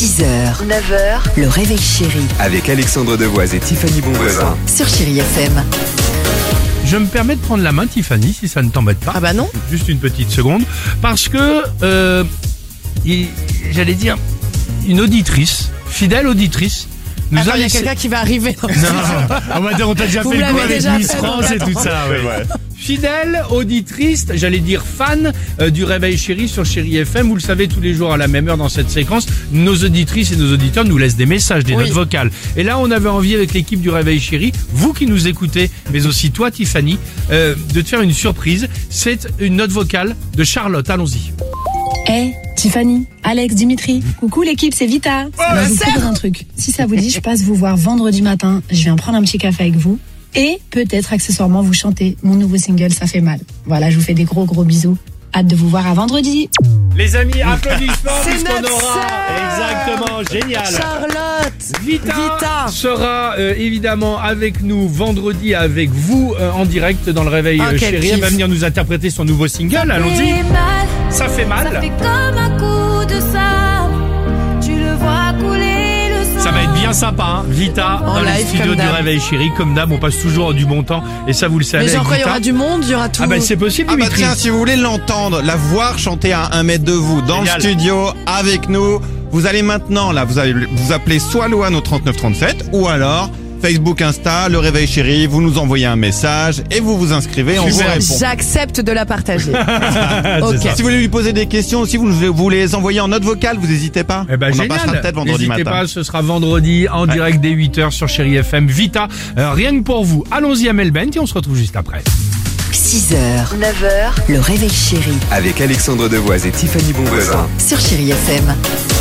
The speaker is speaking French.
6h, 9h, le réveil chéri Avec Alexandre Devoise et Tiffany Bonvoisin. sur Chéri FM. Je me permets de prendre la main, Tiffany, si ça ne t'embête pas. Ah bah non. Juste une petite seconde. Parce que, j'allais dire, une auditrice, fidèle auditrice, nous Attends, a il y a laissé... quelqu'un qui va arriver. Non, on t'a déjà Vous fait le l'avez coup avec déjà Miss fait, France donc et tout attends. ça. Ouais. Fidèle auditrice, j'allais dire fan du Réveil Chéri sur Chéri FM. Vous le savez, tous les jours à la même heure dans cette séquence, nos auditrices et nos auditeurs nous laissent des messages, des Oui. notes vocales. Et là, on avait envie avec l'équipe du Réveil Chéri, vous qui nous écoutez, mais aussi toi, Tiffany, de te faire une surprise. C'est une note vocale de Charlotte. Allons-y. Hey, Tiffany, Alex, Dimitri, coucou l'équipe, c'est Vita. Je vous propose un truc. Si ça vous dit, je passe vous voir vendredi matin. Je viens prendre un petit café avec vous. Et peut-être accessoirement vous chanter mon nouveau single, Ça fait mal. Voilà, je vous fais des gros bisous. Hâte de vous voir à vendredi. Les amis, applaudissements, C'est puisqu'on notre aura... sœur. Exactement, génial. Charlotte. Vita sera évidemment avec nous vendredi avec vous en direct dans le Réveil Ah, quel Chéri. Elle kiff. va venir nous interpréter son nouveau single. Allons-y. Ça fait mal. Ça fait comme un coup de sabre. Tu le vois couler le sang. Ça va être bien sympa, hein. Vita En dans les live, studios comme du d'hab. Réveil Chéri. Comme d'hab, on passe toujours du bon temps. Et ça, vous le savez. Mais genre avec quoi, il y Vita. aura du monde, il y aura tout. Ah bah c'est possible, Ah bah Dimitri. tiens, si vous voulez l'entendre, la voir chanter à 1 mètre de vous, dans Génial. le studio, avec nous, vous allez maintenant, là, vous allez vous appeler soit Loane au 3937, ou alors Facebook, Insta, Le Réveil Chéri, vous nous envoyez un message, et vous vous inscrivez, on vous Super. répond. J'accepte de la partager. C'est Ok. ça. Si vous voulez lui poser des questions, si vous les envoyez en note vocale, vous n'hésitez pas. Eh ben, on en génial. passera peut-être vendredi N'hésitez matin. pas, ce sera vendredi en direct dès 8h sur Chéri FM. Vita, rien que pour vous. Allons-y à Melbourne et on se retrouve juste après. 6h, 9h, le réveil chéri Avec Alexandre Devoise et Tiffany Bonvoisin. sur Chéri FM.